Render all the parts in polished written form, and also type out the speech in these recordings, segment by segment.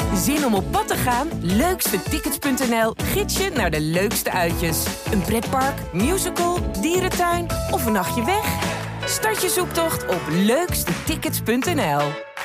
Zin om op pad te gaan? Leukstetickets.nl gids je naar de leukste uitjes. Een pretpark, musical, dierentuin of een nachtje weg? Start je zoektocht op leukstetickets.nl.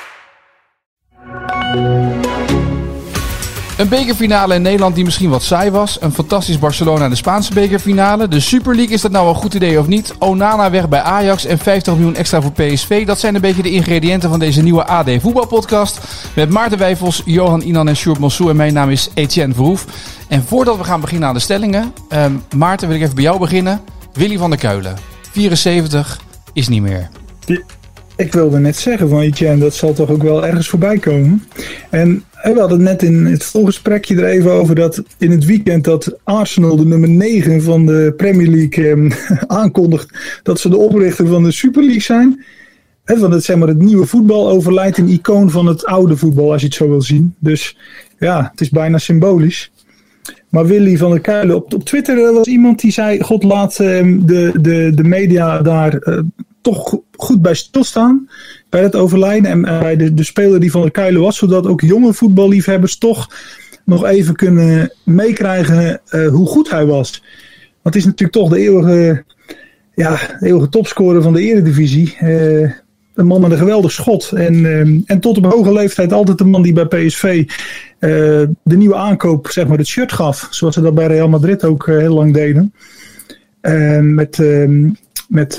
Een bekerfinale in Nederland die misschien wat saai was. Een fantastisch Barcelona in de Spaanse bekerfinale. De Super League, is dat nou een goed idee of niet? Onana weg bij Ajax en 50 miljoen extra voor PSV. Dat zijn een beetje de ingrediënten van deze nieuwe AD voetbalpodcast. Met Maarten Wijfels, Johan Inan en Sjoerd Monsou. En mijn naam is Etienne Verhoef. En voordat we gaan beginnen aan de stellingen. Maarten, wil ik even bij jou beginnen. Willy van der Kuilen, 74, is niet meer. Ik wilde net zeggen van Etienne, dat zal toch ook wel ergens voorbij komen. En we hadden net in het voorgesprekje er even over dat in het weekend dat Arsenal, de nummer 9 van de Premier League, aankondigt dat ze de oprichter van de Super League zijn. Van het, zeg maar, het nieuwe voetbal overlijdt een icoon van het oude voetbal, als je het zo wil zien. Dus ja, het is bijna symbolisch. Maar Willy van der Kuilen, op Twitter was iemand die zei, God laat de media daar toch goed bij stilstaan bij het overlijden en bij de speler die van der Kuilen was, zodat ook jonge voetballiefhebbers toch nog even kunnen meekrijgen hoe goed hij was. Want het is natuurlijk toch de eeuwige topscorer van de Eredivisie. Een man met een geweldig schot. En tot op hoge leeftijd altijd de man die bij PSV de nieuwe aankoop, zeg maar, het shirt gaf. Zoals ze dat bij Real Madrid ook heel lang deden. Met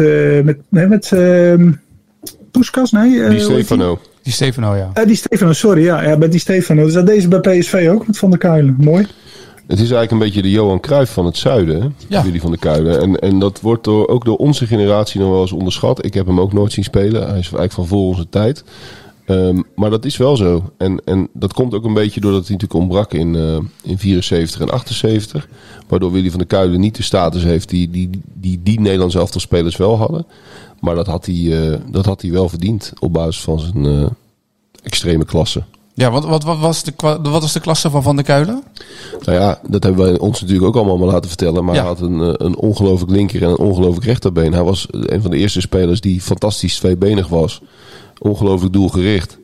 Puskas, nee? Di Stefano. Die Stefano, ja. Die Stefano, sorry. Ja, bij die Stefano. Dus dat deze bij PSV ook, met Van der Kuilen. Mooi. Het is eigenlijk een beetje de Johan Cruijff van het zuiden, hè? Ja. Willy van der Kuilen. En dat wordt ook door onze generatie nog wel eens onderschat. Ik heb hem ook nooit zien spelen. Hij is eigenlijk van voor onze tijd. Maar dat is wel zo. En dat komt ook een beetje doordat hij natuurlijk ontbrak in 74 en 78. Waardoor Willy van der Kuilen niet de status heeft die Nederlandse elftalspelers wel hadden. Maar dat had hij wel verdiend op basis van zijn extreme klasse. Ja, wat was de klasse van der Kuilen? Nou ja, dat hebben wij ons natuurlijk ook allemaal maar laten vertellen. Maar hij had een ongelooflijk linker en een ongelooflijk rechterbeen. Hij was een van de eerste spelers die fantastisch tweebenig was. Ongelooflijk doelgericht.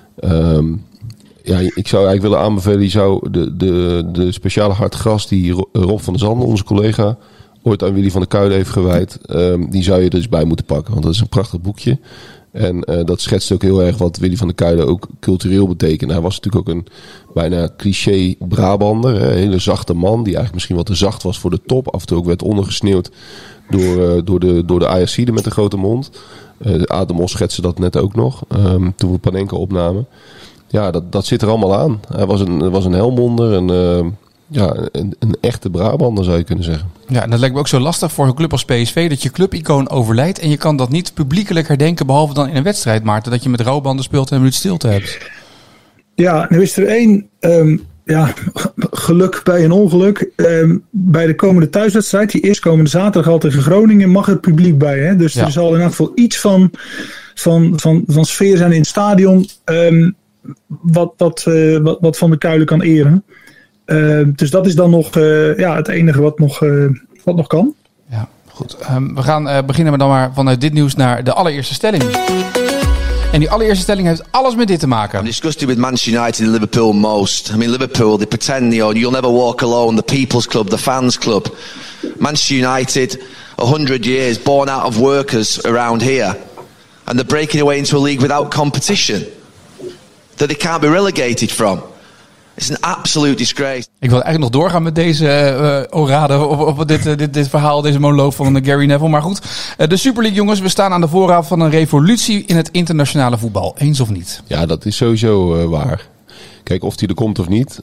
Ik zou eigenlijk willen aanbevelen, je zou de speciale hartgras die Rob van der Zanden, onze collega, ooit aan Willy van der Kuilen heeft gewijd, die zou je er dus bij moeten pakken. Want dat is een prachtig boekje. En dat schetst ook heel erg wat Willy van der Kuilen ook cultureel betekent. Hij was natuurlijk ook een bijna cliché Brabander. Een hele zachte man die eigenlijk misschien wat te zacht was voor de top. Af en toe ook werd ondergesneeuwd door de Ajaxiden met een grote mond. Ademos schetste dat net ook nog, toen we Panenka opnamen. Ja, dat zit er allemaal aan. Hij was een Helmonder, een echte Brabander zou je kunnen zeggen. Ja, en dat lijkt me ook zo lastig voor een club als PSV, dat je clubicoon overlijdt en je kan dat niet publiekelijk herdenken, behalve dan in een wedstrijd, Maarten, dat je met rouwbanden speelt en een minuut stilte hebt. Ja, nu is er één geluk bij een ongeluk. Bij de komende thuiswedstrijd, die eerstkomende zaterdag al tegen Groningen, mag het publiek bij. Hè? Dus er zal in elk geval iets van sfeer zijn in het stadion, wat Van der Kuilen kan eren. Dus dat is dan nog het enige wat nog kan. Ja, goed. We gaan beginnen dan maar vanuit dit nieuws naar de allereerste stelling. En die allereerste stelling heeft alles met dit te maken. I'm disgusted with Manchester United and Liverpool most. I mean, Liverpool, they pretend, you'll never walk alone, the people's club, the fans club. Manchester United, 100 years, born out of workers around here. And they're breaking away into a league without competition. That they can't be relegated from. It's an absolute disgrace. Ik wil eigenlijk nog doorgaan met deze orade op dit verhaal, deze monoloog van Gary Neville. Maar goed, de Super League, jongens, we staan aan de voorraad van een revolutie in het internationale voetbal. Eens of niet? Ja, dat is sowieso waar. Kijk, of die er komt of niet.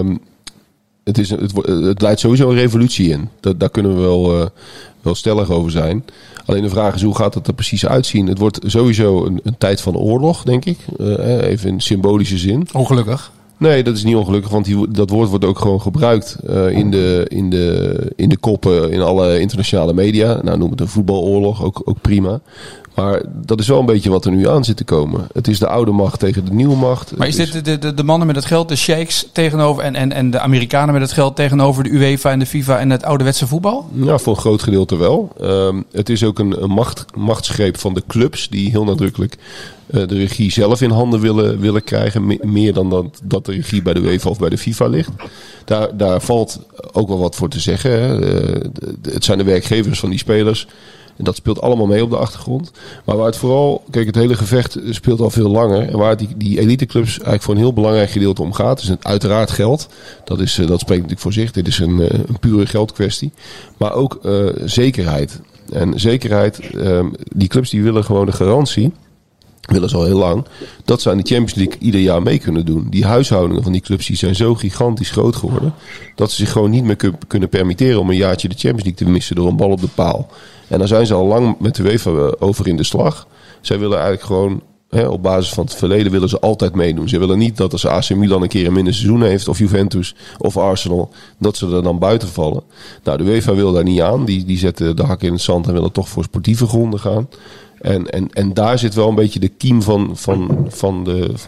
Het leidt sowieso een revolutie in. Daar kunnen we wel stellig over zijn. Alleen de vraag is, hoe gaat het er precies uitzien? Het wordt sowieso een tijd van oorlog, denk ik. Even in symbolische zin. Ongelukkig. Nee, dat is niet ongelukkig, want dat woord wordt ook gewoon gebruikt in de koppen in alle internationale media. Nou, noem het een voetbaloorlog, ook prima. Maar dat is wel een beetje wat er nu aan zit te komen. Het is de oude macht tegen de nieuwe macht. Maar is dit de mannen met het geld, de sheiks tegenover en de Amerikanen met het geld tegenover de UEFA en de FIFA en het ouderwetse voetbal? Ja, voor een groot gedeelte wel. Het is ook een machtsgreep van de clubs die heel nadrukkelijk de regie zelf in handen willen krijgen. Meer dan dat de regie bij de UEFA of bij de FIFA ligt. Daar valt ook wel wat voor te zeggen. Hè. Het zijn de werkgevers van die spelers. En dat speelt allemaal mee op de achtergrond. Maar waar het vooral... Kijk, het hele gevecht speelt al veel langer. En waar die eliteclubs eigenlijk voor een heel belangrijk gedeelte om gaat... is uiteraard geld. Dat spreekt natuurlijk voor zich. Dit is een pure geldkwestie. Maar ook zekerheid. En zekerheid... die clubs die willen gewoon de garantie... willen ze al heel lang... dat ze aan de Champions League ieder jaar mee kunnen doen. Die huishoudingen van die clubs die zijn zo gigantisch groot geworden... dat ze zich gewoon niet meer kunnen permitteren... om een jaartje de Champions League te missen door een bal op de paal. En daar zijn ze al lang met de UEFA over in de slag. Zij willen eigenlijk gewoon... op basis van het verleden willen ze altijd meedoen. Ze willen niet dat als AC Milan een keer een minder seizoen heeft... of Juventus of Arsenal... dat ze er dan buiten vallen. Nou, de UEFA wil daar niet aan. Die zetten de hakken in het zand... en willen toch voor sportieve gronden gaan... En daar zit wel een beetje de kiem van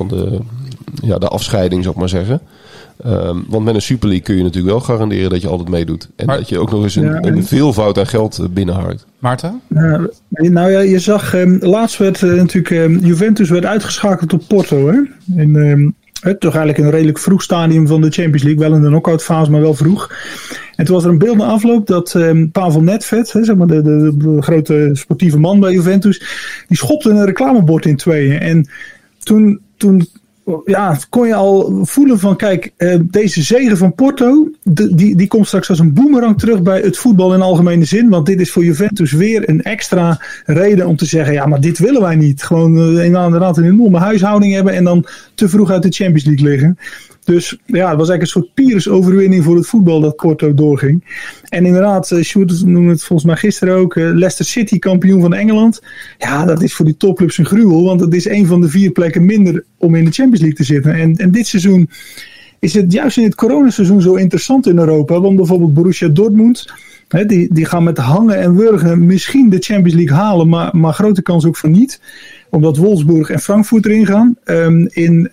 de afscheiding, zou ik maar zeggen. Want met een Super League kun je natuurlijk wel garanderen dat je altijd meedoet. En dat je ook nog eens een veelvoud aan geld binnenharkt. Maarten? Nou ja, je zag, laatst werd natuurlijk Juventus werd uitgeschakeld op Porto. Hè? Toch eigenlijk een redelijk vroeg stadium van de Champions League. Wel in de knock-out fase, maar wel vroeg. En toen was er een beeld na afloop dat Pavel Nedved, zeg maar de grote sportieve man bij Juventus, die schopte een reclamebord in tweeën. En toen kon je al voelen van kijk, deze zege van Porto, die komt straks als een boemerang terug bij het voetbal in algemene zin. Want dit is voor Juventus weer een extra reden om te zeggen, ja, maar dit willen wij niet. Gewoon inderdaad een enorme huishouding hebben en dan te vroeg uit de Champions League liggen. Dus ja, het was eigenlijk een soort Pyrrhus-overwinning voor het voetbal dat Porto doorging. En inderdaad, Sjoerd noemde het volgens mij gisteren ook, Leicester City kampioen van Engeland. Ja, dat is voor die topclubs een gruwel, want het is een van de 4 plekken minder om in de Champions League te zitten. En dit seizoen is het juist in het coronaseizoen zo interessant in Europa, want bijvoorbeeld Borussia Dortmund, die gaan met hangen en wurgen misschien de Champions League halen, maar grote kans ook van niet. Omdat Wolfsburg en Frankfurt erin gaan. In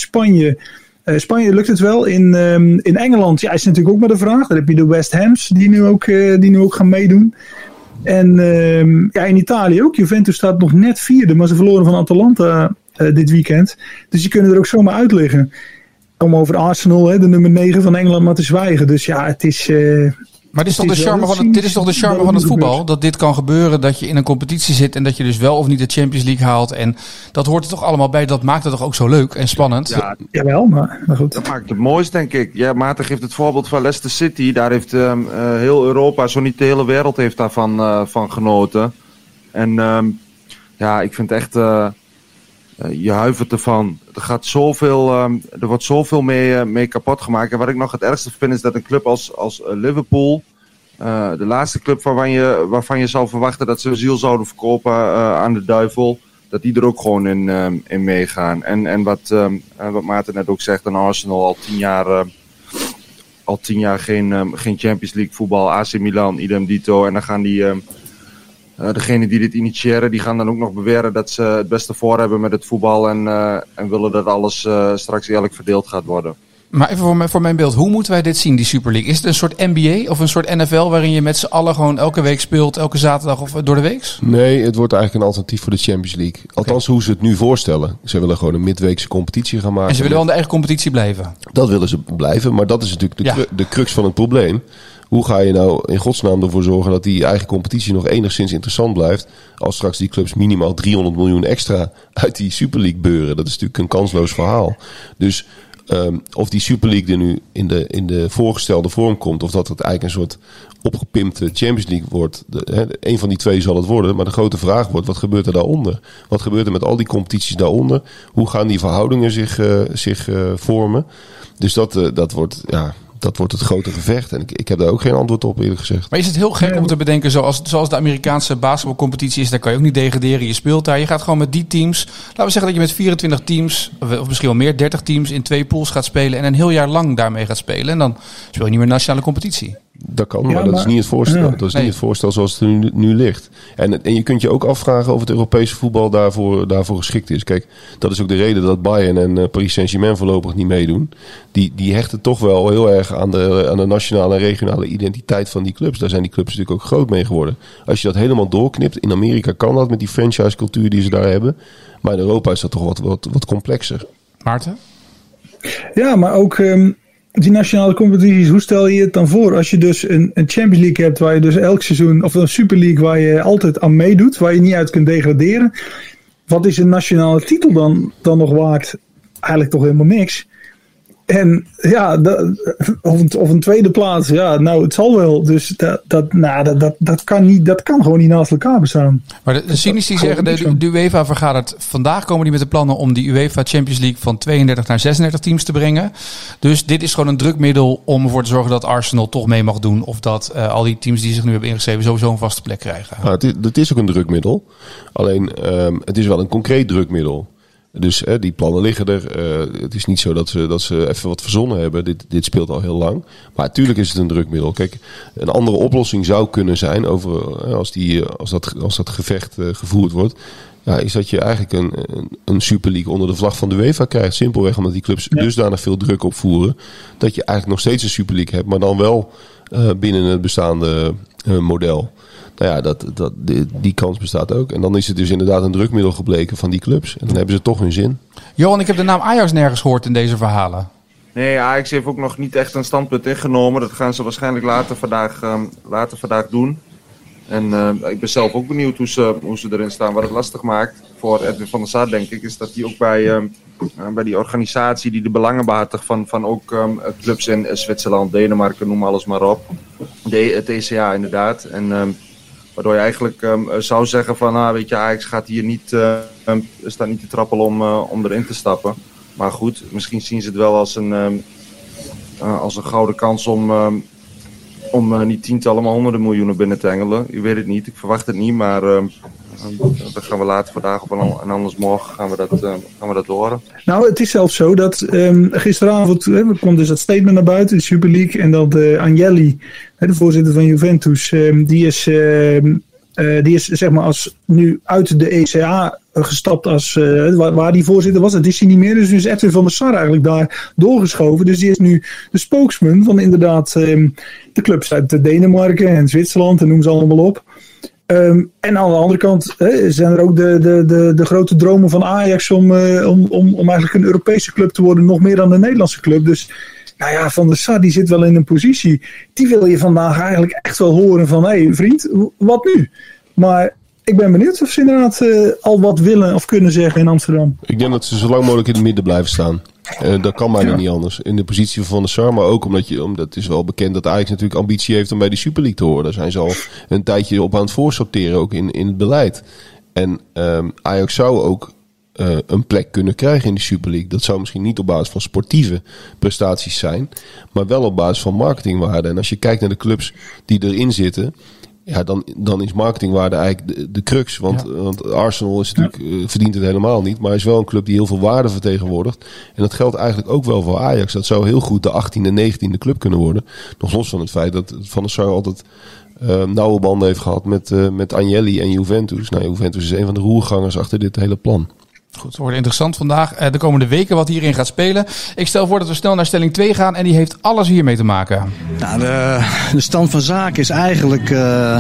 Spanje lukt het wel. In Engeland is het natuurlijk ook maar de vraag. Daar heb je de West Hams die nu ook gaan meedoen. En in Italië ook. Juventus staat nog net 4e, maar ze verloren van Atalanta dit weekend. Dus die kunnen er ook zomaar uit liggen. Om over Arsenal, de nummer 9 van Engeland, maar te zwijgen. Dus ja, het is... Maar dit is toch de charme van het voetbal? Dat dit kan gebeuren, dat je in een competitie zit en dat je dus wel of niet de Champions League haalt. En dat hoort er toch allemaal bij. Dat maakt het toch ook zo leuk en spannend? Ja, jawel, maar goed. Dat maakt het mooist, denk ik. Ja, Maarten geeft het voorbeeld van Leicester City. Daar heeft heel Europa, zo niet de hele wereld, heeft daarvan van genoten. En ik vind echt... je huivert ervan. Er wordt zoveel mee kapot gemaakt. En wat ik nog het ergste vind is dat een club als Liverpool, de laatste club waarvan je zou verwachten dat ze ziel zouden verkopen aan de duivel, dat die er ook gewoon in meegaan. En wat Maarten net ook zegt, een Arsenal al 10 jaar geen Champions League voetbal, AC Milan, idem dito. En dan gaan degenen die dit initiëren, die gaan dan ook nog beweren dat ze het beste voor hebben met het voetbal en willen dat alles straks eerlijk verdeeld gaat worden. Maar even voor mijn beeld, hoe moeten wij dit zien, die Super League? Is het een soort NBA of een soort NFL waarin je met z'n allen gewoon elke week speelt, elke zaterdag of door de week? Nee, het wordt eigenlijk een alternatief voor de Champions League. Althans, hoe ze het nu voorstellen. Ze willen gewoon een midweekse competitie gaan maken. En ze willen wel in de eigen competitie blijven? Dat willen ze blijven, maar dat is natuurlijk de crux van het probleem. Hoe ga je nou in godsnaam ervoor zorgen dat die eigen competitie nog enigszins interessant blijft, als straks die clubs minimaal 300 miljoen extra uit die Super League beuren? Dat is natuurlijk een kansloos verhaal. Dus of die Super League er nu in de voorgestelde vorm komt, of dat het eigenlijk een soort opgepimpte Champions League wordt. Een van die twee zal het worden, maar de grote vraag wordt, wat gebeurt er daaronder? Wat gebeurt er met al die competities daaronder? Hoe gaan die verhoudingen zich vormen? Dus dat wordt... Ja, dat wordt het grote gevecht. En ik heb daar ook geen antwoord op, eerlijk gezegd. Maar is het heel gek om te bedenken, zoals de Amerikaanse basketbalcompetitie is, daar kan je ook niet degraderen. Je speelt daar. Je gaat gewoon met die teams. Laten we zeggen dat je met 24 teams, of misschien wel meer, 30 teams in 2 pools gaat spelen en een heel jaar lang daarmee gaat spelen. En dan speel je niet meer nationale competitie. Dat kan, maar dat is niet het voorstel. Ja. Dat is niet het voorstel zoals het er nu ligt. En je kunt je ook afvragen of het Europese voetbal daarvoor geschikt is. Kijk, dat is ook de reden dat Bayern en Paris Saint-Germain voorlopig niet meedoen. Die hechten toch wel heel erg aan de nationale en regionale identiteit van die clubs. Daar zijn die clubs natuurlijk ook groot mee geworden. Als je dat helemaal doorknipt, in Amerika kan dat met die franchise-cultuur die ze daar hebben. Maar in Europa is dat toch wat complexer. Maarten? Ja, maar ook die nationale competities, hoe stel je het dan voor? Als je dus een Champions League hebt waar je dus elk seizoen, of een Super League waar je altijd aan meedoet, waar je niet uit kunt degraderen. Wat is een nationale titel dan nog waard? Eigenlijk toch helemaal niks. En ja, of een tweede plaats, ja, nou, het zal wel. Dus dat kan niet, dat kan gewoon niet naast elkaar bestaan. Maar de cynici zeggen, de UEFA vergadert vandaag, komen die met de plannen om die UEFA Champions League van 32 naar 36 teams te brengen. Dus dit is gewoon een drukmiddel om ervoor te zorgen dat Arsenal toch mee mag doen. Of dat al die teams die zich nu hebben ingeschreven sowieso een vaste plek krijgen. Nou, het is ook een drukmiddel. Alleen, het is wel een concreet drukmiddel. Dus die plannen liggen er. Het is niet zo dat ze even wat verzonnen hebben. Dit speelt al heel lang. Maar natuurlijk is het een drukmiddel. Kijk, een andere oplossing zou kunnen zijn als dat gevecht gevoerd wordt. Ja, is dat je eigenlijk een Super League onder de vlag van de UEFA krijgt. Simpelweg omdat die clubs dusdanig veel druk opvoeren. Dat je eigenlijk nog steeds een Super League hebt. Maar dan wel binnen het bestaande model. Nou ja, die kans bestaat ook. En dan is het dus inderdaad een drukmiddel gebleken van die clubs. En dan hebben ze toch hun zin. Johan, ik heb de naam Ajax nergens gehoord in deze verhalen. Nee, Ajax heeft ook nog niet echt een standpunt ingenomen. Dat gaan ze waarschijnlijk later vandaag doen. En ik ben zelf ook benieuwd hoe ze erin staan. Wat het lastig maakt voor Edwin van der Sar, denk ik, is dat hij ook bij die organisatie die de belangen behartigt van ook clubs in Zwitserland, Denemarken, noem alles maar op. Het ECA inderdaad. En waardoor je eigenlijk zou zeggen van, weet je, Ajax gaat hier staat niet te trappelen om erin te stappen. Maar goed, misschien zien ze het wel als een gouden kans om niet tientallen, maar honderden miljoenen binnen te engelen. Ik weet het niet, ik verwacht het niet, maar dat gaan we later vandaag en anders morgen gaan we dat horen. Nou, het is zelfs zo dat gisteravond komt dus dat statement naar buiten, de Super League, en dat Agnelli, de voorzitter van Juventus, die is zeg maar als nu uit de ECA gestapt als waar die voorzitter was. Dat is hij niet meer. Dus nu is Edwin van der Sar eigenlijk daar doorgeschoven. Dus die is nu de spokesman van inderdaad de clubs uit Denemarken en Zwitserland en noem ze allemaal op. En aan de andere kant zijn er ook de grote dromen van Ajax om eigenlijk een Europese club te worden, nog meer dan een Nederlandse club. Dus nou ja, Van der Sar die zit wel in een positie. Die wil je vandaag eigenlijk echt wel horen van, hé vriend, wat nu? Maar ik ben benieuwd of ze inderdaad al wat willen of kunnen zeggen in Amsterdam. Ik denk dat ze zo lang mogelijk in het midden blijven staan. Dat kan bijna niet anders. In de positie van der Sar, maar ook omdat het is wel bekend dat Ajax natuurlijk ambitie heeft om bij de Super League te horen. Daar zijn ze al een tijdje op aan het voorsorteren, ook in het beleid. En Ajax zou ook een plek kunnen krijgen in de Super League. Dat zou misschien niet op basis van sportieve prestaties zijn, maar wel op basis van marketingwaarde. En als je kijkt naar de clubs die erin zitten, ja, dan is marketingwaarde eigenlijk de crux. Want Arsenal is natuurlijk, verdient het helemaal niet. Maar is wel een club die heel veel waarde vertegenwoordigt. En dat geldt eigenlijk ook wel voor Ajax. Dat zou heel goed de 18e, 19e club kunnen worden. Nog los van het feit dat Van der Sar altijd nauwe banden heeft gehad met Agnelli en Juventus. Nou, Juventus is een van de roergangers achter dit hele plan. Goed, het wordt interessant vandaag. De komende weken wat hierin gaat spelen. Ik stel voor dat we snel naar stelling 2 gaan. En die heeft alles hiermee te maken. Nou, de stand van zaken is eigenlijk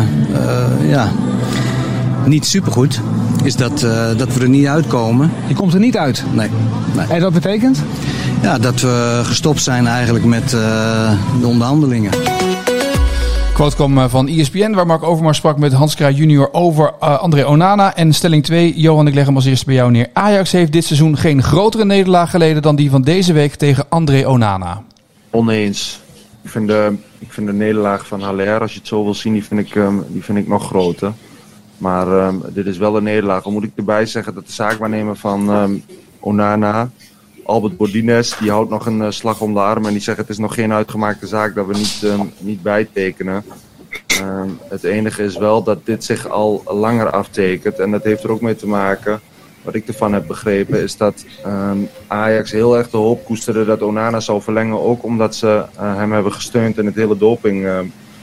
niet supergoed. Is dat we er niet uitkomen. Je komt er niet uit? Nee. En dat betekent? Ja, dat we gestopt zijn eigenlijk met de onderhandelingen. Quote kwam van ESPN, waar Mark Overmars sprak met Hans Kraaij junior over André Onana. En stelling 2, Johan, ik leg hem als eerste bij jou neer. Ajax heeft dit seizoen geen grotere nederlaag geleden dan die van deze week tegen André Onana. Oneens. Ik vind de nederlaag van Haller, als je het zo wil zien, die vind ik nog groter. Maar dit is wel een nederlaag. Dan moet ik erbij zeggen dat de zaakwaarnemer van Onana, Albert Bordines, die houdt nog een slag om de arm en die zegt het is nog geen uitgemaakte zaak dat we niet bijtekenen. Het enige is wel dat dit zich al langer aftekent en dat heeft er ook mee te maken, wat ik ervan heb begrepen, is dat Ajax heel erg de hoop koesterde dat Onana zou verlengen, ook omdat ze hem hebben gesteund in het hele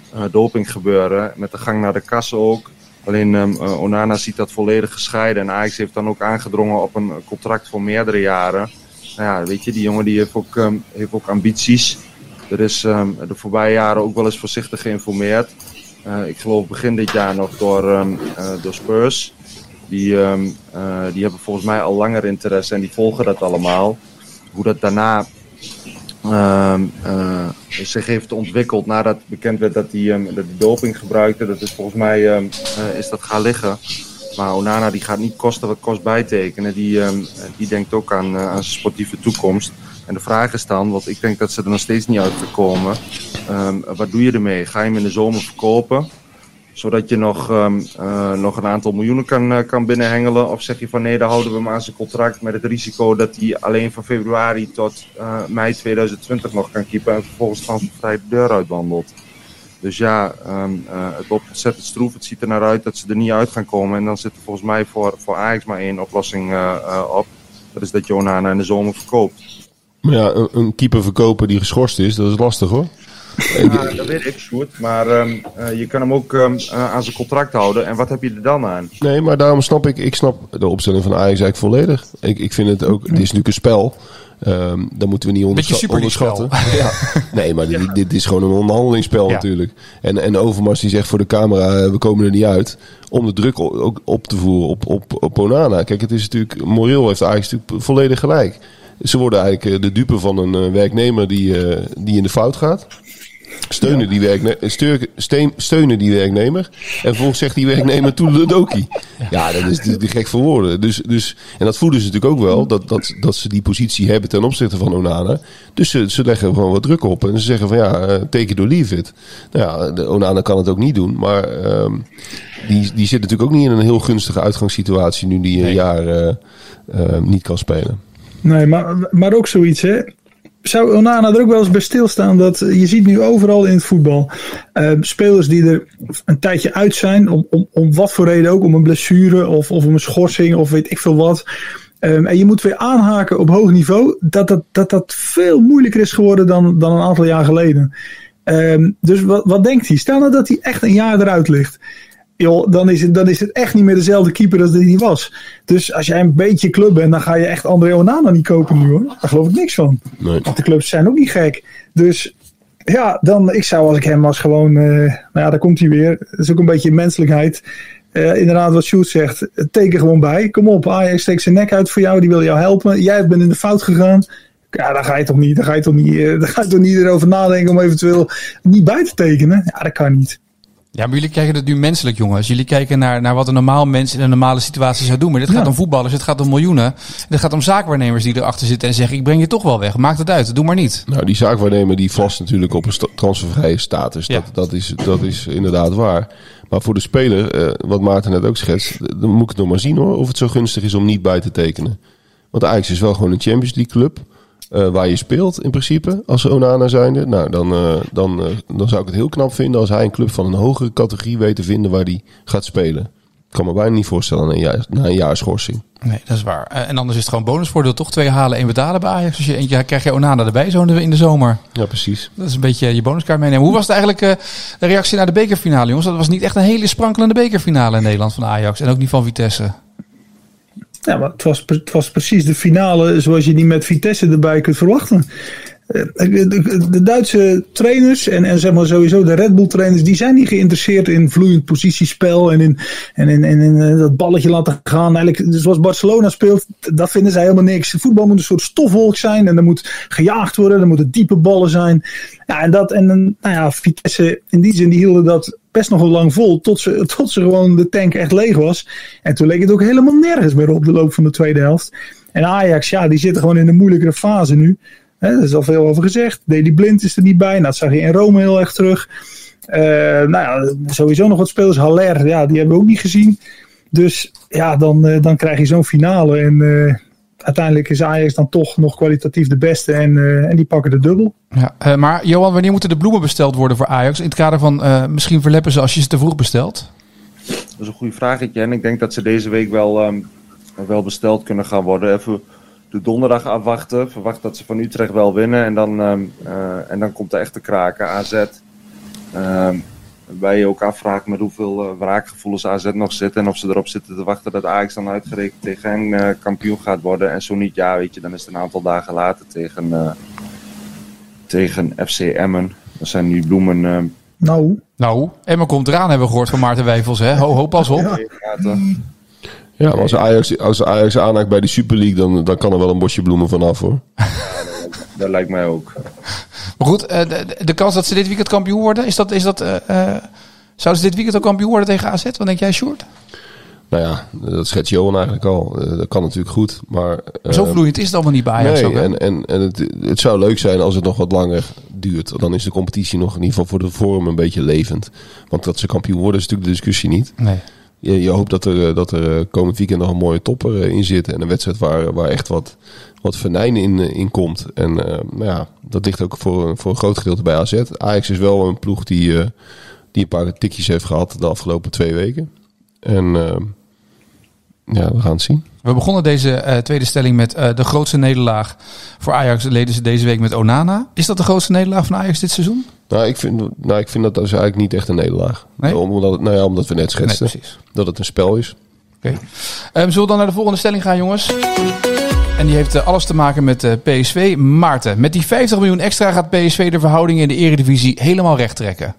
doping gebeuren. Met de gang naar de kassen ook. Alleen Onana ziet dat volledig gescheiden. En Ajax heeft dan ook aangedrongen op een contract voor meerdere jaren. Nou ja, weet je, die jongen die heeft ook ambities. Er is de voorbije jaren ook wel eens voorzichtig geïnformeerd. Ik geloof begin dit jaar nog door Spurs. Die hebben volgens mij al langer interesse en die volgen dat allemaal. Hoe dat daarna zich heeft ontwikkeld nadat bekend werd dat hij doping gebruikte. Dat is volgens mij is dat gaan liggen. Maar Onana die gaat niet kosten wat kost bijtekenen. Die denkt ook aan zijn sportieve toekomst. En de vraag is dan, want ik denk dat ze er nog steeds niet uit komen. Wat doe je ermee? Ga je hem in de zomer verkopen? Zodat je nog een aantal miljoenen kan binnenhengelen? Of zeg je van nee, dan houden we hem aan zijn contract met het risico dat hij alleen van februari tot mei 2020 nog kan keepen en vervolgens vrij de deur uitwandelt. Dus ja, het loopt ontzettend stroef. Het ziet er naar uit dat ze er niet uit gaan komen. En dan zit er volgens mij voor Ajax maar één oplossing op. Dat is dat je Onana in de zomer verkoopt. Maar ja, een keeper verkopen die geschorst is, dat is lastig hoor. Ja, dat weet ik, Sjoerd. Maar je kan hem ook aan zijn contract houden. En wat heb je er dan aan? Nee, maar daarom snap ik snap de opstelling van Ajax eigenlijk volledig. Ik vind het ook, het is natuurlijk een spel. Dat moeten we niet onderschatten. Ja. Nee, maar dit is gewoon een onderhandelingsspel natuurlijk. En Overmars die zegt voor de camera, we komen er niet uit. Om de druk ook op te voeren op Onana. Kijk, het is natuurlijk, moreel heeft Ajax natuurlijk volledig gelijk. Ze worden eigenlijk de dupe van een werknemer die in de fout gaat. Steunen die werknemer. En vervolgens zegt die werknemer toedeledokie. Ja, dat is gek voor woorden. Dus, en dat voelen ze natuurlijk ook wel. Dat ze die positie hebben ten opzichte van Onana. Dus ze leggen gewoon wat druk op. En ze zeggen van ja, take it or leave it. Nou ja, Onana kan het ook niet doen. Maar die zit natuurlijk ook niet in een heel gunstige uitgangssituatie. Nu die een jaar niet kan spelen. Nee, maar ook zoiets, hè. Zou Onana er ook wel eens bij stilstaan dat je ziet nu overal in het voetbal spelers die er een tijdje uit zijn, om wat voor reden ook, om een blessure of om een schorsing of weet ik veel wat. En je moet weer aanhaken op hoog niveau, dat veel moeilijker is geworden dan een aantal jaar geleden. Dus wat denkt hij? Stel nou dat hij echt een jaar eruit ligt. Joh, dan is het echt niet meer dezelfde keeper als die was. Dus als jij een beetje club bent, dan ga je echt André Onana niet kopen nu hoor. Daar geloof ik niks van. Nee. Want de clubs zijn ook niet gek. Dus ja, ik zou als ik hem was gewoon, daar komt hij weer. Dat is ook een beetje menselijkheid. Inderdaad wat Sjoerd zegt, teken gewoon bij. Kom op, Ajax steekt zijn nek uit voor jou, die wil jou helpen. Jij bent in de fout gegaan. Ja, daar ga je toch niet erover nadenken om eventueel niet bij te tekenen. Ja, dat kan niet. Ja, maar jullie kijken het nu menselijk, jongens. Jullie kijken naar wat een normaal mens in een normale situatie zou doen. Maar dit gaat om voetballers, het gaat om miljoenen. Dit gaat om zaakwaarnemers die erachter zitten en zeggen, ik breng je toch wel weg. Maakt het uit, doe maar niet. Nou, die zaakwaarnemer die vast natuurlijk op een transfervrije status. Ja. Dat is inderdaad waar. Maar voor de speler, wat Maarten net ook schetst, dan moet ik het nog maar zien hoor. Of het zo gunstig is om niet bij te tekenen. Want Ajax is wel gewoon een Champions League club. Waar je speelt in principe als Onana zijnde. Nou, dan zou ik het heel knap vinden als hij een club van een hogere categorie weet te vinden waar hij gaat spelen. Ik kan me bijna niet voorstellen na een jaar schorsing. Nee, dat is waar. En anders is het gewoon bonusvoordeel. Toch 2 halen, 1 betalen bij Ajax. Als je eentje krijg je Onana erbij zo in de zomer. Ja, precies. Dat is een beetje je bonuskaart meenemen. Hoe was het eigenlijk de reactie naar de bekerfinale, jongens? Dat was niet echt een hele sprankelende bekerfinale in Nederland van Ajax. En ook niet van Vitesse. Ja, maar het was precies de finale zoals je die met Vitesse erbij kunt verwachten. De Duitse trainers en zeg maar sowieso de Red Bull trainers, die zijn niet geïnteresseerd in vloeiend positiespel en in dat balletje laten gaan. Eigenlijk zoals Barcelona speelt, dat vinden zij helemaal niks. Voetbal moet een soort stofwolk zijn en er moet gejaagd worden, er moeten diepe ballen zijn. Ja, Vitesse in die zin, die hielden dat best nog wel lang vol, tot ze gewoon de tank echt leeg was. En toen leek het ook helemaal nergens meer op de loop van de tweede helft. En Ajax, ja, die zitten gewoon in een moeilijkere fase nu. Er is al veel over gezegd. Daley Blind is er niet bij. Nou, dat zag je in Rome heel erg terug. Sowieso nog wat spelers. Haller, ja, die hebben we ook niet gezien. Dus ja, dan krijg je zo'n finale. En uiteindelijk is Ajax dan toch nog kwalitatief de beste. En die pakken de dubbel. Ja, maar Johan, wanneer moeten de bloemen besteld worden voor Ajax? In het kader van misschien verleppen ze als je ze te vroeg bestelt? Dat is een goede vraag, Etienne. Ik denk dat ze deze week wel besteld kunnen gaan worden. Even de donderdag afwachten. Verwacht dat ze van Utrecht wel winnen. En dan komt de echte kraken. AZ. Waarbij je ook afvraagt met hoeveel wraakgevoelens AZ nog zit. En of ze erop zitten te wachten dat Ajax dan uitgerekend tegen hen kampioen gaat worden. En zo niet, ja, weet je, dan is het een aantal dagen later tegen FC Emmen. Dat zijn nu bloemen... Nou, Emmen komt eraan, hebben we gehoord van Maarten Wijfels. Hè? Ho, pas op. Ja, maar als Ajax aanhaakt bij de Super League, dan kan er wel een bosje bloemen vanaf, hoor. Ja, dat lijkt mij ook. Maar goed, de kans dat ze dit weekend kampioen worden, zouden ze dit weekend ook kampioen worden tegen AZ? Wat denk jij, Sjoerd? Nou ja, dat schetst Johan eigenlijk al. Dat kan natuurlijk goed, maar... Zo vloeiend is het allemaal niet bij Ajax. Nee, ook, en het zou leuk zijn als het nog wat langer duurt. Dan is de competitie nog in ieder geval voor de vorm een beetje levend. Want dat ze kampioen worden is natuurlijk de discussie niet. Nee. Je hoopt dat er komend weekend nog een mooie topper in zit. En een wedstrijd waar echt wat venijn in komt. En nou ja, dat ligt ook voor een groot gedeelte bij AZ. Ajax is wel een ploeg die een paar tikjes heeft gehad de afgelopen 2 weken. En ja, we gaan het zien. We begonnen deze tweede stelling met de grootste nederlaag voor Ajax leden ze deze week met Onana. Is dat de grootste nederlaag van Ajax dit seizoen? Nou, ik vind dat dus eigenlijk niet echt een nederlaag. Nee? Omdat we net schetsten dat het een spel is. Oké. Zullen we dan naar de volgende stelling gaan, jongens? En die heeft alles te maken met PSV. Maarten, met die 50 miljoen extra gaat PSV de verhoudingen in de Eredivisie helemaal recht trekken.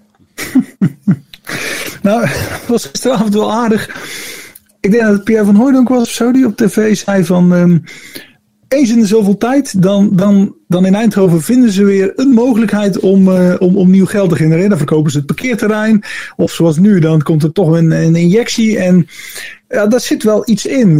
Nou, dat was gisteravond wel aardig. Ik denk dat het Pierre van Hooijdonk was of zo, die op tv zei van... eens in de zoveel tijd, dan in Eindhoven vinden ze weer een mogelijkheid om nieuw geld te genereren. Dan verkopen ze het parkeerterrein. Of zoals nu, dan komt er toch een injectie. En ja, daar zit wel iets in.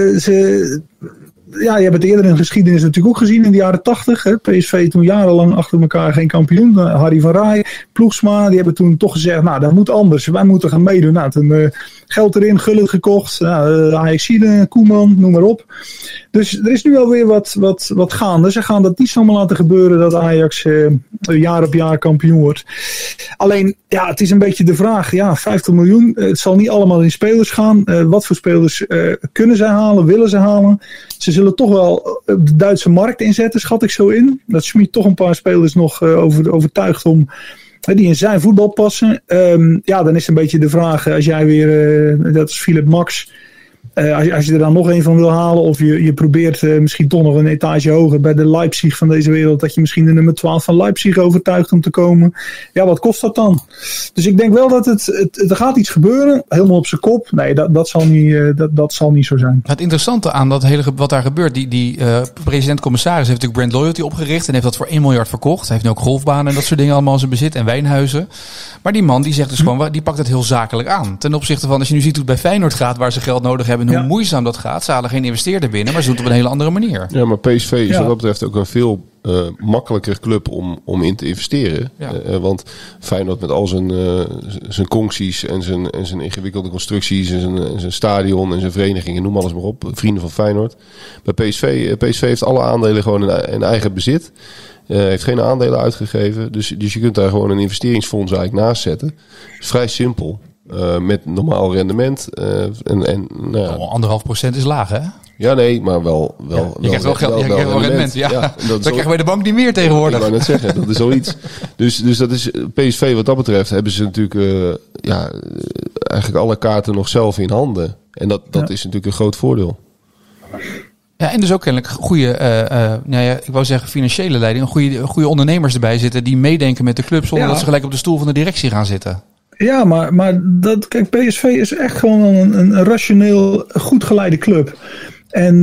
Ja, je hebt het eerder in de geschiedenis natuurlijk ook gezien in de jaren 80. Hè. PSV toen jarenlang achter elkaar geen kampioen. Harry van Rij, Ploegsma, die hebben toen toch gezegd, nou dat moet anders. Wij moeten gaan meedoen. Nou, toen geld erin, Gullit gekocht. Ajaxide, Koeman, noem maar op. Dus er is nu alweer wat gaande. Ze gaan dat niet zomaar laten gebeuren dat Ajax jaar op jaar kampioen wordt. Alleen, ja, het is een beetje de vraag. Ja, 50 miljoen. Het zal niet allemaal in spelers gaan. Wat voor spelers kunnen zij halen, willen ze halen? Ze zullen toch wel de Duitse markt inzetten, schat ik zo in. Dat Schmid toch een paar spelers nog overtuigt om... die in zijn voetbal passen. Ja, dan is een beetje de vraag, als jij weer, dat is Philip Max, als je er dan nog een van wil halen, of je probeert misschien toch nog een etage hoger bij de Leipzig van deze wereld, dat je misschien de nummer 12 van Leipzig overtuigt om te komen. Ja, wat kost dat dan? Dus ik denk wel dat er gaat iets gebeuren, helemaal op zijn kop. Nee, dat zal niet zo zijn. Het interessante aan dat hele wat daar gebeurt, die president-commissaris heeft natuurlijk Brand Loyalty opgericht en heeft dat voor 1 miljard verkocht. Hij heeft nu ook golfbanen en dat soort dingen allemaal in zijn bezit en wijnhuizen. Maar die man die zegt dus gewoon, die pakt het heel zakelijk aan. Ten opzichte van, als je nu ziet hoe het bij Feyenoord gaat, waar ze geld nodig hebben en hoe moeizaam dat gaat. Ze halen geen investeerder binnen, maar ze doen het op een hele andere manier. Ja, maar PSV is wat dat betreft ook een veel makkelijker club om in te investeren. Ja. Want Feyenoord met al zijn concties en zijn ingewikkelde constructies en zijn stadion en zijn verenigingen, noem alles maar op. Vrienden van Feyenoord. Bij PSV heeft alle aandelen gewoon in eigen bezit. Heeft geen aandelen uitgegeven. Dus je kunt daar gewoon een investeringsfonds eigenlijk naast zetten. Het is vrij simpel. Met normaal rendement. Nou ja. 1,5% is laag, hè? Ja, nee, maar wel. Je krijgt wel geld, je krijgt wel rendement. Ja. Dat krijgen wij de bank niet meer tegenwoordig. Ik wou net zeggen, dat is al iets. Dus dat is PSV wat dat betreft hebben ze natuurlijk eigenlijk alle kaarten nog zelf in handen. En dat is natuurlijk een groot voordeel. Ja, en dus ook kennelijk goede, ik wou zeggen financiële leiding, goede ondernemers erbij zitten die meedenken met de club zonder dat ze gelijk op de stoel van de directie gaan zitten. Ja, maar kijk, PSV is echt gewoon een rationeel goed geleide club. En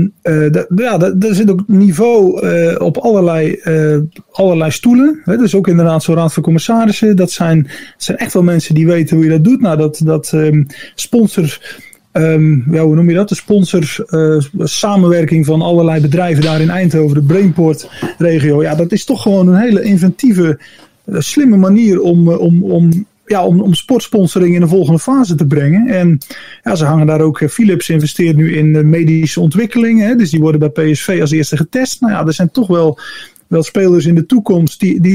er zit ook niveau op allerlei stoelen. Hè. Dus ook inderdaad zo'n raad van commissarissen. Dat zijn echt wel mensen die weten hoe je dat doet. Nou, dat sponsors... hoe noem je dat? De sponsors, samenwerking van allerlei bedrijven daar in Eindhoven, de Brainport regio. Ja, dat is toch gewoon een hele inventieve, slimme manier om sportsponsoring in de volgende fase te brengen. En ja, ze hangen daar ook. Philips investeert nu in medische ontwikkeling. Hè, dus die worden bij PSV als eerste getest. Nou ja, er zijn toch wel spelers in de toekomst die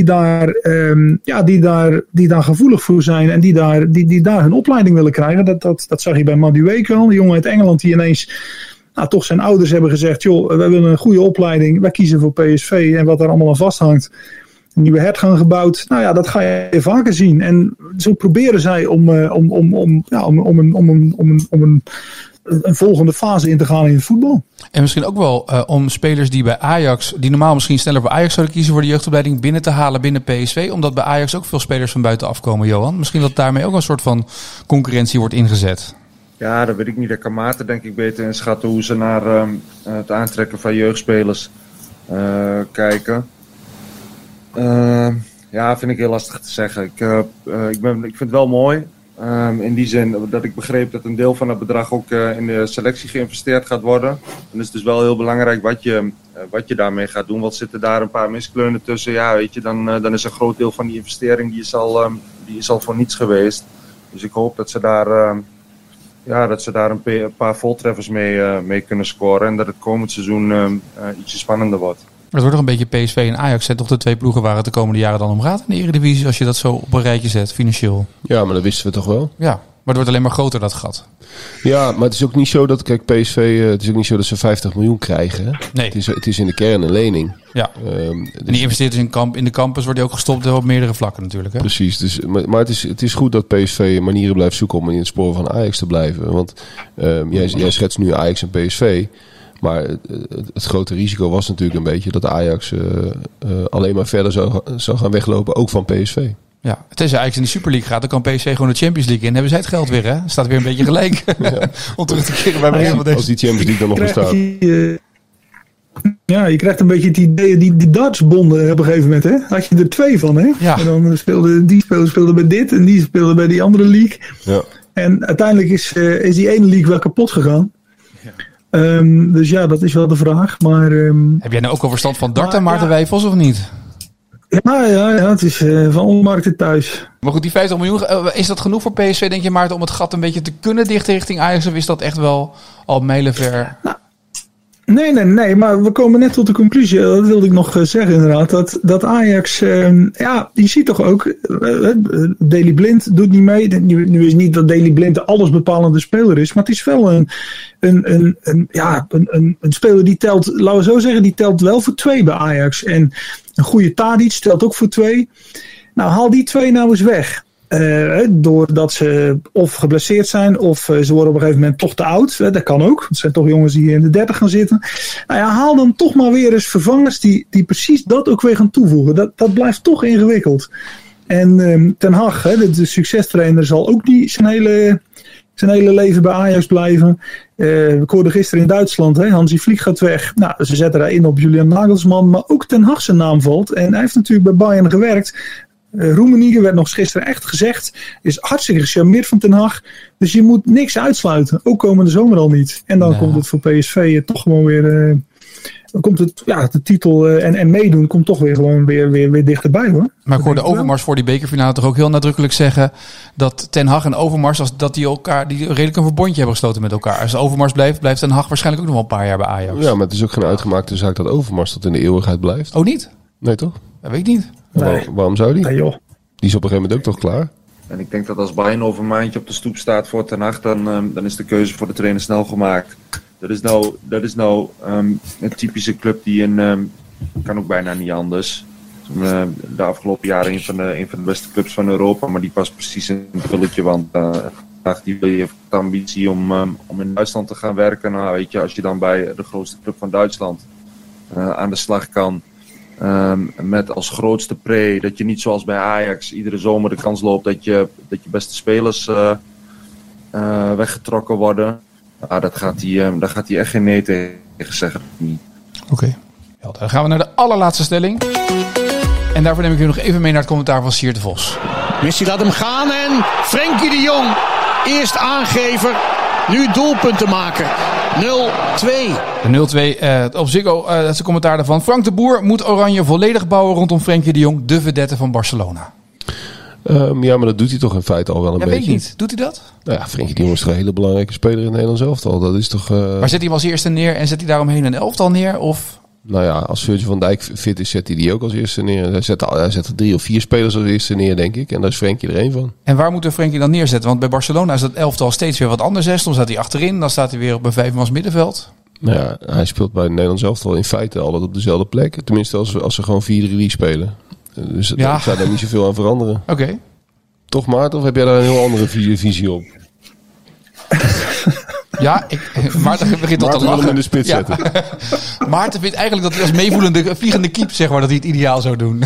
daar gevoelig voor zijn en die daar hun opleiding willen krijgen. Dat zag je bij Madueke al, de jongen uit Engeland die ineens toch zijn ouders hebben gezegd, joh, wij willen een goede opleiding, wij kiezen voor PSV en wat daar allemaal aan vasthangt. een nieuwe hertgang gebouwd. Nou ja, dat ga je vaker zien. En zo proberen zij om een volgende fase in te gaan in het voetbal. En misschien ook wel om spelers die bij Ajax, die normaal misschien sneller voor Ajax zouden kiezen voor de jeugdopleiding, binnen te halen binnen PSV. Omdat bij Ajax ook veel spelers van buitenaf komen, Johan. Misschien dat daarmee ook een soort van concurrentie wordt ingezet. Ja, dat weet ik niet. Daar kan Maarten denk ik beter inschatten hoe ze naar het aantrekken van jeugdspelers kijken. Ja, vind ik heel lastig te zeggen. Ik vind het wel mooi. In die zin dat ik begreep dat een deel van het bedrag ook in de selectie geïnvesteerd gaat worden. Dan is het dus wel heel belangrijk wat je daarmee gaat doen. Wat zitten daar een paar miskleunen tussen? Ja, weet je, dan is een groot deel van die investering die is al voor niets geweest. Dus ik hoop dat ze daar een paar voltreffers mee kunnen scoren. En dat het komend seizoen ietsje spannender wordt. Het wordt toch een beetje PSV en Ajax zijn toch de twee ploegen waar het de komende jaren dan om gaat in de Eredivisie, als je dat zo op een rijtje zet, financieel. Ja, maar dat wisten we toch wel? Ja, maar het wordt alleen maar groter, dat gat. Ja, maar het is ook niet zo dat, kijk, PSV, het is ook niet zo dat ze 50 miljoen krijgen. Hè? Nee. Het is in de kern een lening. Ja. En die investeert dus in de campus, wordt die ook gestopt op meerdere vlakken natuurlijk. Hè? Precies, dus, maar het is goed dat PSV manieren blijft zoeken om in het spoor van Ajax te blijven. Want jij schetst nu Ajax en PSV. Maar het grote risico was natuurlijk een beetje dat Ajax alleen maar verder zou gaan weglopen, ook van PSV. Ja, tenzij Ajax in de Super League gaat, dan kan PSV gewoon de Champions League in. Hebben zij het geld weer, hè? Staat weer een beetje gelijk. Ja. Om terug te keren bij begin van deze. Als die Champions League dan nog bestaat. Je krijgt een beetje het idee, die dartsbonden op een gegeven moment, hè? Had je er 2 van, hè? Ja. En dan speelde bij dit en die speelde bij die andere league. Ja. En uiteindelijk is die ene league wel kapot gegaan. Ja. Dus ja, dat is wel de vraag. Maar, heb jij nou ook al verstand van darten, Maarten Wijfels, of niet? Ja, het is van onmarkten thuis. Maar goed, die 50 miljoen, is dat genoeg voor PSV, denk je, Maarten, om het gat een beetje te kunnen dichten richting Ajax? Of is dat echt wel al mijlenver? Nou, nee, maar we komen net tot de conclusie, dat wilde ik nog zeggen inderdaad, dat Ajax, die ziet toch ook, Daley Blind doet niet mee. Nu is niet dat Daley Blind de allesbepalende speler is, maar het is wel een speler die telt, laten we zo zeggen, die telt wel voor 2 bij Ajax. En een goede Tadic telt ook voor 2. Nou, haal die 2 nou eens weg. Doordat ze of geblesseerd zijn of ze worden op een gegeven moment toch te oud. Dat kan ook. Het zijn toch jongens die in de 30 gaan zitten. Nou ja, haal dan toch maar weer eens vervangers die precies dat ook weer gaan toevoegen. Dat blijft toch ingewikkeld. En Ten Hag, de succestrainer, zal ook niet zijn hele leven bij Ajax blijven. Ik hoorde gisteren in Duitsland, Hansi Flick gaat weg. Nou, ze zetten daar in op Julian Nagelsmann. Maar ook Ten Hag zijn naam valt. En hij heeft natuurlijk bij Bayern gewerkt. Rummenigge werd nog gisteren echt gezegd. Is hartstikke gecharmeerd van Ten Hag. Dus je moet niks uitsluiten. Ook komende zomer al niet. En dan komt het voor PSV toch gewoon weer... komt het, de titel en meedoen komt toch weer gewoon weer dichterbij, hoor. Maar ik hoorde Overmars voor die bekerfinale toch ook heel nadrukkelijk zeggen dat Ten Hag en Overmars, die redelijk een verbondje hebben gesloten met elkaar. Als Overmars blijft Ten Hag waarschijnlijk ook nog wel een paar jaar bij Ajax. Ja, maar het is ook geen uitgemaakte zaak dat Overmars tot in de eeuwigheid blijft. Oh, niet? Nee, toch? Dat weet ik niet. Nee. Waarom zou die? Nee, joh. Die is op een gegeven moment ook toch klaar? En ik denk dat als Bayern over een maandje op de stoep staat voor Ten Hag, dan is de keuze voor de trainer snel gemaakt. Dat is nou een typische club die kan ook bijna niet anders. De afgelopen jaren een van de beste clubs van Europa, maar die past precies in het vulletje, want die heeft de ambitie om in Duitsland te gaan werken. Nou, weet je, als je dan bij de grootste club van Duitsland aan de slag kan, met als grootste pre dat je niet zoals bij Ajax iedere zomer de kans loopt dat je beste spelers weggetrokken worden. Daar gaat hij echt geen nee tegen zeggen. Oké. Dan gaan we naar de allerlaatste stelling. En daarvoor neem ik u nog even mee naar het commentaar van Siert de Vos. Messi laat hem gaan en Frenkie de Jong. Eerst aangever, nu doelpunten maken. 0-2. De 0-2 op Ziggo, dat is de commentaar daarvan. Frank de Boer moet Oranje volledig bouwen rondom Frenkie de Jong, de vedette van Barcelona. Ja, maar dat doet hij toch in feite al wel een beetje. Weet ik niet. Doet hij dat? Nou ja, Frenkie de Jong is toch een hele belangrijke speler in het Nederlands elftal. Dat is toch... Maar zet hij hem als eerste neer en zet hij daaromheen een elftal neer? Of... Nou ja, als Virgil van Dijk fit is, zet hij die ook als eerste neer. Hij zet er 3 of 4 spelers als eerste neer, denk ik. En daar is Frenkie er één van. En waar moeten we Frenkie dan neerzetten? Want bij Barcelona is dat elftal steeds weer wat anders. Dan staat hij achterin, dan staat hij weer op een 5-mans middenveld. Nou ja, hij speelt bij het Nederlands elftal in feite altijd op dezelfde plek. Tenminste als ze gewoon 4-3-3 spelen. Dus ik zou daar niet zoveel aan veranderen. Oké. Toch, Maarten? Of heb jij daar een heel andere visie op? Ja, Maarten begint al te lachen. Hem in de spits zetten. Maarten vindt eigenlijk dat hij als meevoelende vliegende kiep, zeg maar, dat hij het ideaal zou doen.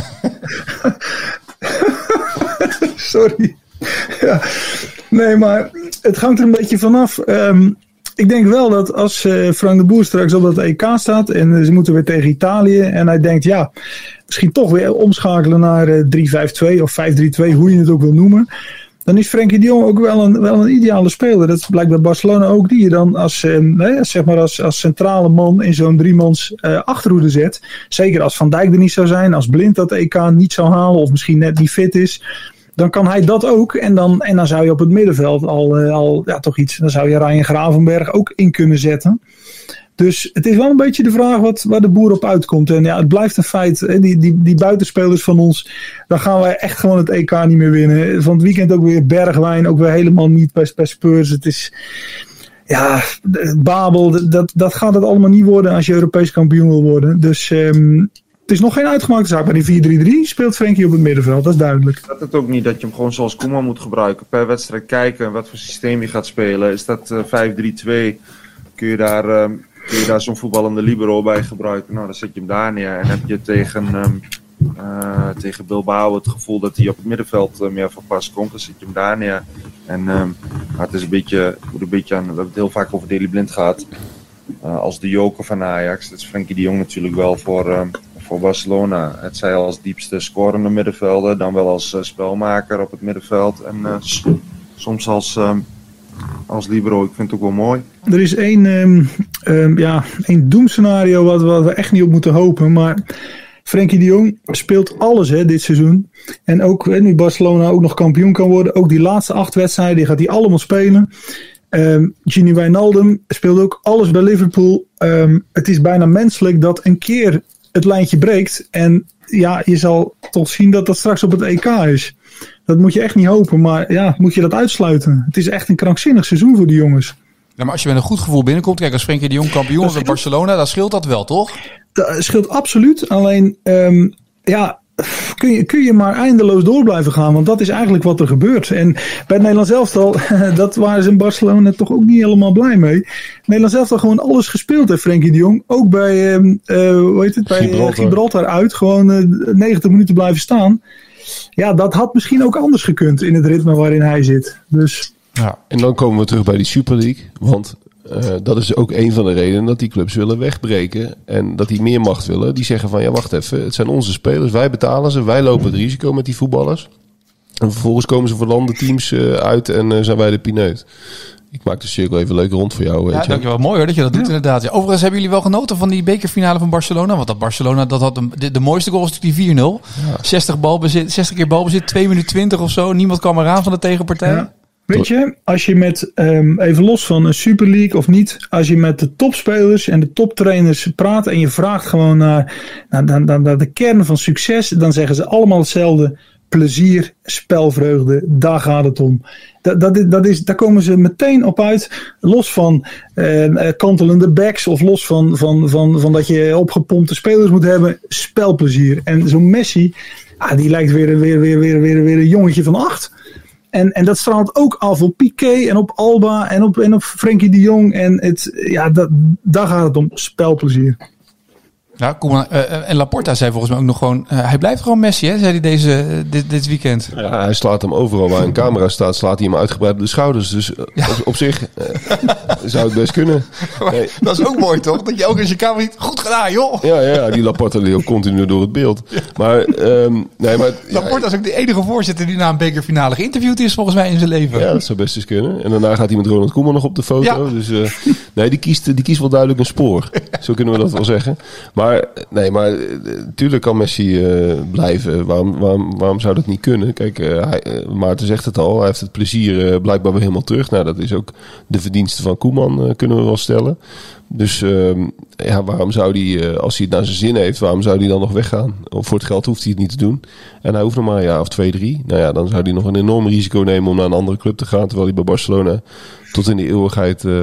Sorry. Ja. Nee, maar het hangt er een beetje vanaf. Ik denk wel dat als Frank de Boer straks op dat EK staat en ze moeten weer tegen Italië en hij denkt, ja, misschien toch weer omschakelen naar 3-5-2 of 5-3-2, hoe je het ook wil noemen, dan is Frenkie de Jong ook wel een ideale speler. Dat blijkt bij Barcelona ook, die je dan als centrale man in zo'n 3-mans achterhoede zet. Zeker als Van Dijk er niet zou zijn, als Blind dat EK niet zou halen of misschien net niet fit is. Dan kan hij dat ook. En dan zou je op het middenveld al toch iets. Dan zou je Ryan Gravenberg ook in kunnen zetten. Dus het is wel een beetje de vraag waar de Boer op uitkomt. En ja, het blijft een feit. Hè, die buitenspelers van ons. Dan gaan wij echt gewoon het EK niet meer winnen. Van het weekend ook weer Bergwijn. Ook weer helemaal niet bij Spurs. Het is... Ja, Babel. Dat gaat het allemaal niet worden als je Europees kampioen wil worden. Dus... het is nog geen uitgemaakte zaak. Bij die 4-3-3 speelt Frenkie op het middenveld. Dat is duidelijk. Dat het ook niet dat je hem gewoon zoals Koeman moet gebruiken. Per wedstrijd kijken wat voor systeem je gaat spelen. Is dat 5-3-2? Kun je daar zo'n voetballende libero bij gebruiken? Nou, dan zet je hem daar neer. En heb je tegen Bilbao het gevoel dat hij op het middenveld meer van pas komt. Dan zet je hem daar neer. En het is een beetje aan... We hebben het heel vaak over Daley Blind gehad. Als de joker van Ajax. Dat is Frenkie de Jong natuurlijk wel voor Barcelona. Het zij als diepste scorende middenvelder, dan wel als spelmaker op het middenveld en soms als libero. Ik vind het ook wel mooi. Er is één doemscenario wat we echt niet op moeten hopen, maar Frenkie de Jong speelt alles dit seizoen. En ook nu Barcelona ook nog kampioen kan worden, ook die laatste 8 wedstrijden, die gaat hij allemaal spelen. Gini Wijnaldum speelt ook alles bij Liverpool. Het is bijna menselijk dat een keer het lijntje breekt. En ja, je zal toch zien dat straks op het EK is. Dat moet je echt niet hopen. Maar ja, moet je dat uitsluiten? Het is echt een krankzinnig seizoen voor die jongens. Ja, maar als je met een goed gevoel binnenkomt. Kijk, als Frenkie de Jong kampioen wordt bij Barcelona. Dan scheelt dat wel, toch? Dat scheelt absoluut. Alleen, kun je maar eindeloos door blijven gaan. Want dat is eigenlijk wat er gebeurt. En bij het Nederlands elftal, dat waren ze in Barcelona toch ook niet helemaal blij mee. Het Nederlands elftal gewoon alles gespeeld heeft, Frenkie de Jong. Ook bij, Gibraltar uit. Gewoon 90 minuten blijven staan. Ja, dat had misschien ook anders gekund in het ritme waarin hij zit. Dus... Ja. En dan komen we terug bij die Super League. Want dat is ook een van de redenen dat die clubs willen wegbreken. En dat die meer macht willen. Die zeggen van, ja wacht even, het zijn onze spelers. Wij betalen ze, wij lopen het risico met die voetballers. En vervolgens komen ze voor landenteams uit en zijn wij de pineut. Ik maak de cirkel even leuk rond voor jou. Ja, dankjewel. Mooi hoor dat je dat doet inderdaad. Ja, overigens hebben jullie wel genoten van die bekerfinale van Barcelona. Want dat Barcelona, dat had de mooiste goal was natuurlijk die 4-0. Ja. 60 keer balbezit, 2 minuten 20 of zo. Niemand kwam eraan van de tegenpartij. Ja. Weet je, als je met, even los van een Super League of niet, als je met de topspelers en de toptrainers praat en je vraagt gewoon naar de kern van succes, dan zeggen ze allemaal hetzelfde. Plezier, spelvreugde, daar gaat het om. Daar komen ze meteen op uit. Los van kantelende backs of los van dat je opgepompte spelers moet hebben. Spelplezier. En zo'n Messi, die lijkt weer een jongetje van 8. En dat straalt ook af op Piqué en op Alba en op Frenkie de Jong. En daar gaat het om. Spelplezier. Ja, Koeman, en Laporta zei volgens mij ook nog gewoon... hij blijft gewoon Messi, hè, zei hij dit weekend. Ja, hij slaat hem overal waar een camera staat, slaat hij hem uitgebreid op de schouders. Dus op zich zou het best kunnen. Nee. Dat is ook mooi, toch? Dat je ook als je camera niet... Goed gedaan, joh! Ja, die Laporta liep ook continu door het beeld. Ja. Maar Laporta is ook de enige voorzitter die na een bekerfinale geïnterviewd is, volgens mij, in zijn leven. Ja, dat zou best eens kunnen. En daarna gaat hij met Ronald Koeman nog op de foto. Ja. Dus die kiest wel duidelijk een spoor. Zo kunnen we dat wel zeggen. Maar natuurlijk kan Messi blijven. Waarom zou dat niet kunnen? Kijk, Maarten zegt het al. Hij heeft het plezier blijkbaar weer helemaal terug. Nou, dat is ook de verdienste van Koeman, kunnen we wel stellen. Dus waarom zou hij, als hij het naar zijn zin heeft, waarom zou hij dan nog weggaan? Voor het geld hoeft hij het niet te doen. En hij hoeft nog maar een jaar of 2, 3. Nou ja, dan zou hij nog een enorm risico nemen om naar een andere club te gaan. Terwijl hij bij Barcelona tot in de eeuwigheid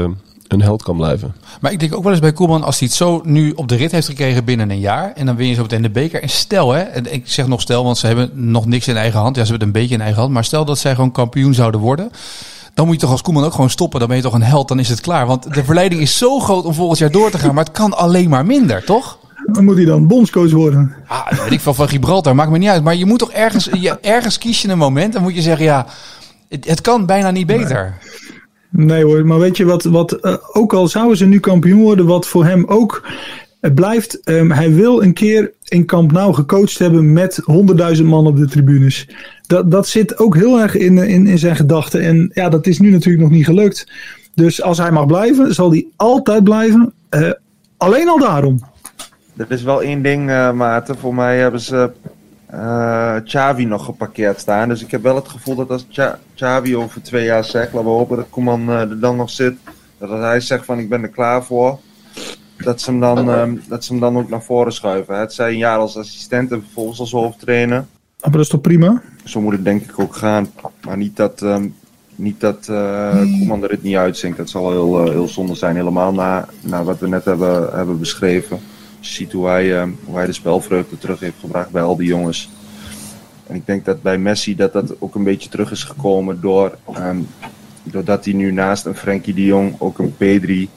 een held kan blijven. Maar ik denk ook wel eens bij Koeman, als hij het zo nu op de rit heeft gekregen binnen een jaar. En dan win je zo meteen de beker. En stel, en ik zeg nog stel, want ze hebben nog niks in eigen hand. Ja, ze hebben het een beetje in eigen hand. Maar stel dat zij gewoon kampioen zouden worden. Dan moet je toch als Koeman ook gewoon stoppen. Dan ben je toch een held, dan is het klaar. Want de verleiding is zo groot om volgend jaar door te gaan. Maar het kan alleen maar minder, toch? Dan moet hij dan bondscoach worden. Weet ik veel, van Gibraltar, maakt me niet uit. Maar je moet toch ergens kies je een moment. Dan moet je zeggen, ja, het kan bijna niet beter. Nee hoor, maar weet je wat ook al zouden ze nu kampioen worden, wat voor hem ook blijft. Hij wil een keer in Camp Nou gecoacht hebben met 100.000 man op de tribunes. Dat zit ook heel erg in zijn gedachten. En ja, dat is nu natuurlijk nog niet gelukt. Dus als hij mag blijven, zal hij altijd blijven. Alleen al daarom. Er is wel één ding, Maarten. Voor mij hebben ze Xavi nog geparkeerd staan. Dus ik heb wel het gevoel dat als Xavi over 2 jaar zegt, laten we hopen dat Koeman er dan nog zit, dat als hij zegt van ik ben er klaar voor, dat ze hem dan ook naar voren schuiven. Het zij een jaar als assistent en vervolgens als hoofdtrainer. Maar dat is toch prima? Zo moet het denk ik ook gaan. Maar niet dat Koeman er het niet uitzinkt. Dat zal heel zonde zijn. Helemaal na wat we net hebben beschreven. Je ziet hoe hij de spelvreugde terug heeft gebracht bij al die jongens. En ik denk dat bij Messi dat ook een beetje terug is gekomen doordat hij nu naast een Frenkie de Jong ook een Pedri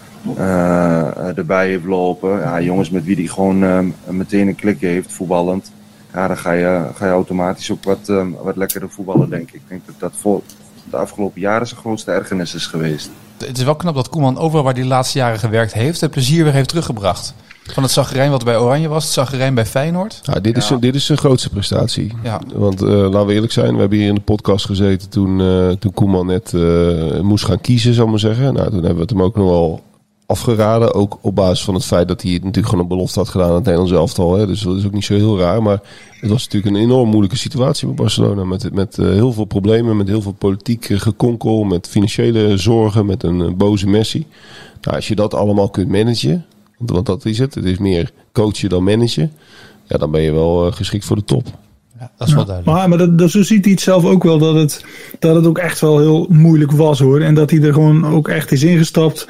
erbij heeft lopen. Ja, jongens met wie hij gewoon meteen een klik heeft voetballend. Ja, dan ga je automatisch ook wat lekkerder voetballen, denk ik. Ik denk dat voor de afgelopen jaren zijn grootste ergernis is geweest. Het is wel knap dat Koeman overal waar hij de laatste jaren gewerkt heeft, het plezier weer heeft teruggebracht. Van het zagrijn wat bij Oranje was, het zagrijn bij Feyenoord. Ja, dit is zijn grootste prestatie. Ja. Want laten we eerlijk zijn, we hebben hier in de podcast gezeten toen Koeman net moest gaan kiezen, zal ik maar zeggen. Nou, toen hebben we het hem ook nog wel afgeraden. Ook op basis van het feit dat hij natuurlijk gewoon een belofte had gedaan aan het Nederlands elftal. Hè. Dus dat is ook niet zo heel raar. Maar het was natuurlijk een enorm moeilijke situatie bij Barcelona. Met heel veel problemen, met heel veel politiek gekonkel, met financiële zorgen, met een boze Messi. Nou, als je dat allemaal kunt managen, want dat is het. Het is meer coachen dan managen. Ja, dan ben je wel geschikt voor de top. Ja, dat is wel duidelijk. Maar zo ziet hij het zelf ook wel, dat het ook echt wel heel moeilijk was hoor. En dat hij er gewoon ook echt is ingestapt.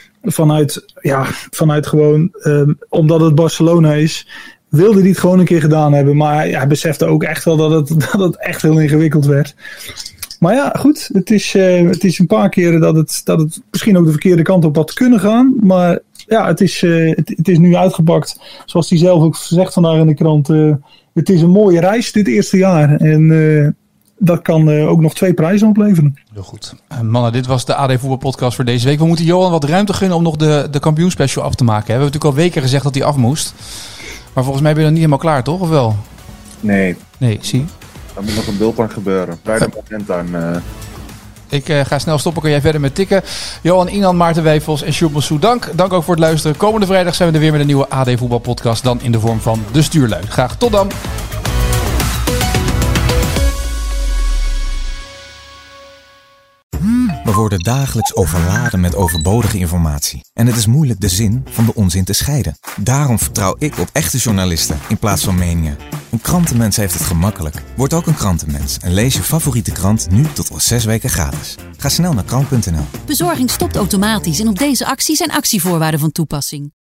Vanuit gewoon, omdat het Barcelona is, wilde hij het gewoon een keer gedaan hebben. Maar hij besefte ook echt wel dat het echt heel ingewikkeld werd. Maar ja, goed, het is een paar keren dat het misschien ook de verkeerde kant op had kunnen gaan. Maar ja, het is nu uitgepakt. Zoals hij zelf ook zegt vandaag in de krant. Het is een mooie reis dit eerste jaar. En dat kan ook nog 2 prijzen opleveren. Heel goed. Mannen, dit was de AD Voetbal Podcast voor deze week. We moeten Johan wat ruimte gunnen om nog de kampioenspecial af te maken. We hebben natuurlijk al weken gezegd dat hij af moest. Maar volgens mij ben je nog niet helemaal klaar, toch? Of wel? Nee. Nee, zie. Er moet nog een beeld aan gebeuren. Vrijdag moment aan. Ik ga snel stoppen. Kan jij verder met tikken? Johan, Inan, Maarten Wijfels en Sjoerd Massou, dank. Dank ook voor het luisteren. Komende vrijdag zijn we er weer met een nieuwe AD Voetbal Podcast. Dan in de vorm van De Stuurlui. Graag tot dan. We worden dagelijks overladen met overbodige informatie. En het is moeilijk de zin van de onzin te scheiden. Daarom vertrouw ik op echte journalisten in plaats van meningen. Een krantenmens heeft het gemakkelijk. Word ook een krantenmens en lees je favoriete krant nu tot al 6 weken gratis. Ga snel naar krant.nl. Bezorging stopt automatisch en op deze actie zijn actievoorwaarden van toepassing.